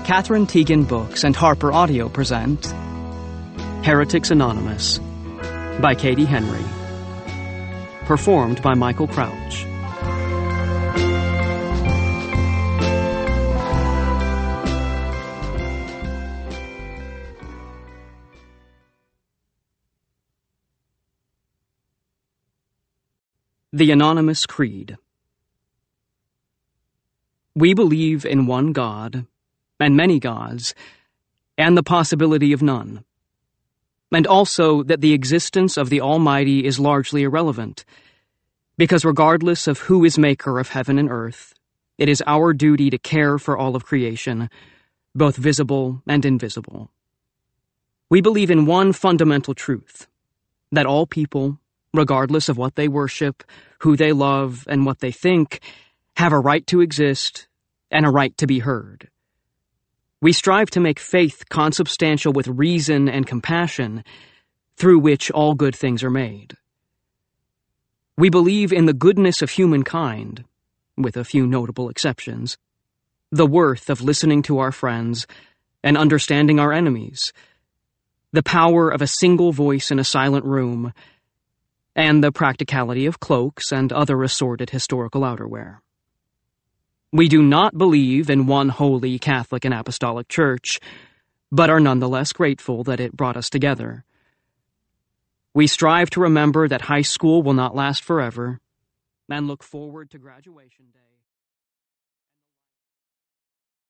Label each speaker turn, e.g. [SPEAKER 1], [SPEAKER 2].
[SPEAKER 1] Catherine Teagan Books and Harper Audio present Heretics Anonymous by Katie Henry. Performed by Michael Crouch. The Anonymous Creed. We believe in one God, and many gods, and the possibility of none, and also that the existence of the Almighty is largely irrelevant, because regardless of who is maker of heaven and earth, it is our duty to care for all of creation, both visible and invisible. We believe in one fundamental truth, that all people, regardless of what they worship, who they love, and what they think, have a right to exist and a right to be heard. We strive to make faith consubstantial with reason and compassion, through which all good things are made. We believe in the goodness of humankind, with a few notable exceptions, the worth of listening to our friends and understanding our enemies, the power of a single voice in a silent room, and the practicality of cloaks and other assorted historical outerwear. We do not believe in one holy Catholic and Apostolic Church, but are nonetheless grateful that it brought us together. We strive to remember that high school will not last forever, and look forward to graduation day.